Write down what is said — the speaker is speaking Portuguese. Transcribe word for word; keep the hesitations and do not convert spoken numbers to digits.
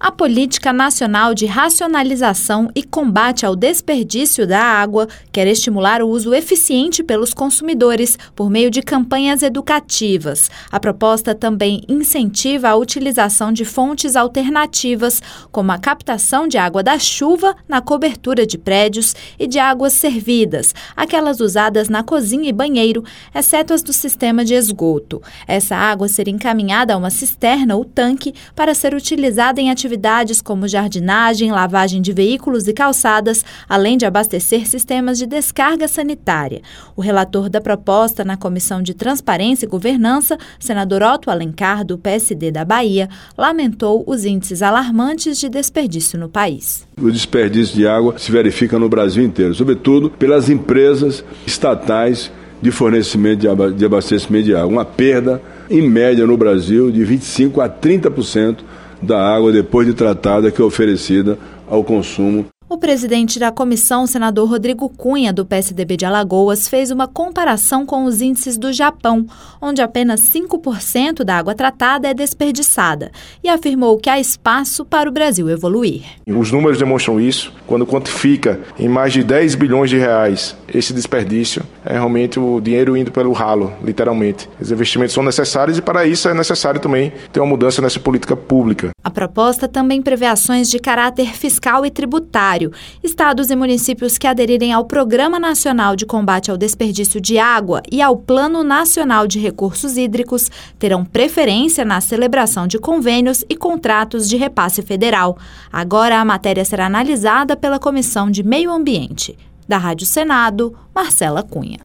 A Política Nacional de Racionalização e Combate ao Desperdício da Água quer estimular o uso eficiente pelos consumidores por meio de campanhas educativas. A proposta também incentiva a utilização de fontes alternativas, como a captação de água da chuva na cobertura de prédios e de águas servidas, aquelas usadas na cozinha e banheiro, exceto as do sistema de esgoto. Essa água seria encaminhada a uma cisterna ou tanque para ser utilizada em atividades atividades como jardinagem, lavagem de veículos e calçadas, além de abastecer sistemas de descarga sanitária. O relator da proposta na Comissão de Transparência e Governança, senador Otto Alencar, do P S D da Bahia, lamentou os índices alarmantes de desperdício no país. O desperdício de água se verifica no Brasil inteiro, sobretudo pelas empresas estatais de fornecimento de abastecimento de água. Uma perda, em média, no Brasil, de vinte e cinco a trinta por cento da água depois de tratada que é oferecida ao consumo. O presidente da comissão, senador Rodrigo Cunha, do P S D B de Alagoas, fez uma comparação com os índices do Japão, onde apenas cinco por cento da água tratada é desperdiçada, e afirmou que há espaço para o Brasil evoluir. Os números demonstram isso. Quando quantifica em mais de dez bilhões de reais esse desperdício, é realmente o dinheiro indo pelo ralo, literalmente. Os investimentos são necessários e para isso é necessário também ter uma mudança nessa política pública. A proposta também prevê ações de caráter fiscal e tributário. Estados e municípios que aderirem ao Programa Nacional de Combate ao Desperdício de Água e ao Plano Nacional de Recursos Hídricos terão preferência na celebração de convênios e contratos de repasse federal. Agora a matéria será analisada pela Comissão de Meio Ambiente. Da Rádio Senado, Marcela Cunha.